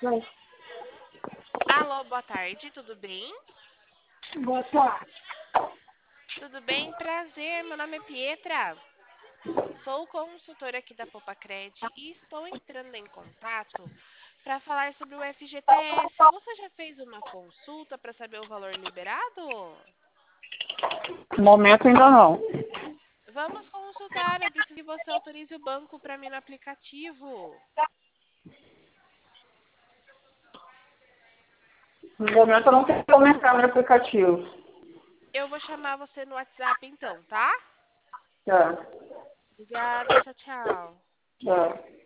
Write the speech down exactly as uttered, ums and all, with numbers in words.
Alô, boa tarde, tudo bem? Boa tarde. Tudo bem? Prazer, meu nome é Pietra. Sou consultora aqui da Popacred e estou entrando em contato para falar sobre o F G T S. Você já fez uma consulta para saber o valor liberado? No momento ainda não. Vamos consultar, eu preciso que você autorize o banco para mim no aplicativo. No momento eu não tenho como entrar no aplicativo. Eu vou chamar você no WhatsApp então, tá? Tá, Obrigada, tchau, tchau. tá.